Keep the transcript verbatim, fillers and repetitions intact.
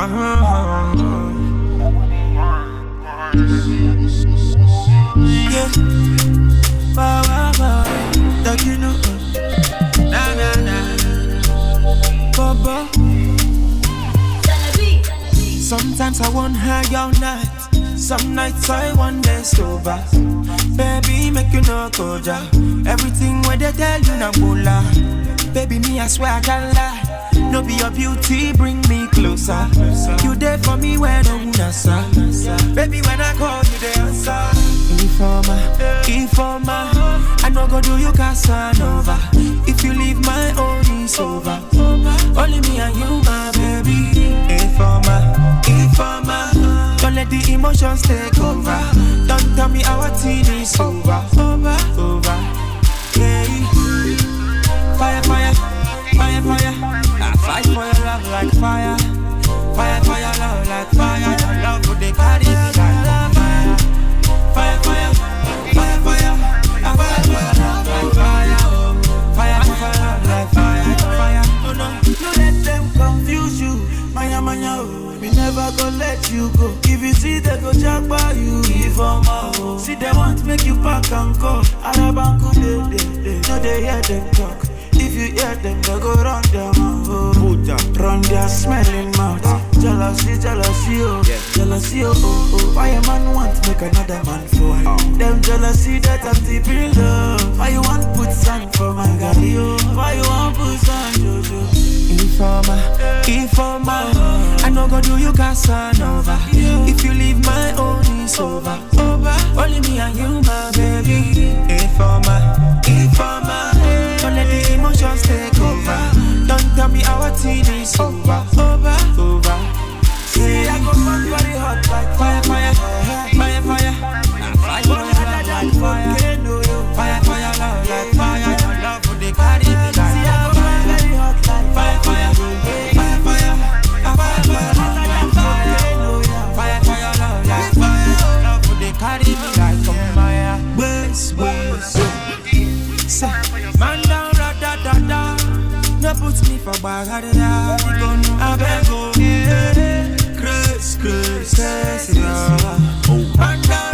Uh-huh. Yeah. Wow, wow, wow. That you know. Nah, nah, nah. Baba. Sometimes I want high all night. Some nights I want this sober. Baby, make you no go down. Everything where they tell you na bola. Baby, me I swear I can't lie. No be your beauty, bring me closer. You there for me when I'm nasa. Baby, when I call you, they answer. Informer, informer. I no go do you Casanova. If you leave my own, it's over. Only me and you, my baby. Informer, informer. Don't let the emotions take over. Don't tell me our teen is over. Over, over. Yeah. Fire, fire, fire, fire. I fight for your love like fire. Fire, fire, love like fire. Your love would they carry me like fire. Fire, fire, fire, fire. I fight for your love like fire. Fire, fire, love like fire. Fire, oh no. No let them confuse you. Manya, manya, oh. We never gonna let you go. If you see they go jack by you, if I'm out. See they want to make you pack and go. Arabanku, they, they, they. No, they hear them talk. If you hear them, they go run their mouth. Run their smelling mouth. Jealousy, jealousy, oh. Yeah. Jealousy, oh, oh, oh. Why a man want to make another man fall? Oh. Them jealousy that I'm deep in love. Why you want put sand for my galley, oh? Why you want put sand, Jojo? Informer, informer. I no go do you Casanova. If you leave my own, it's over. Over. Only me and you, my baby. Informer, informer. Don't let the emotions take over. Don't tell me our teen is over. Over, over. See, I go back very hot like fire, fire, fire, fire. I fight for your love like fire. Fire, fire, love like fire. Your love would they carry me like fire. Very hot like fire, fire, fire, fire. I fight for your love like fire. Fire, fire, love like fire. Your love would they carry me like fire. Waste, waste. Say, man down, da da da da. No put me for bagada. I beg you, Chris, Chris, Chris, man down.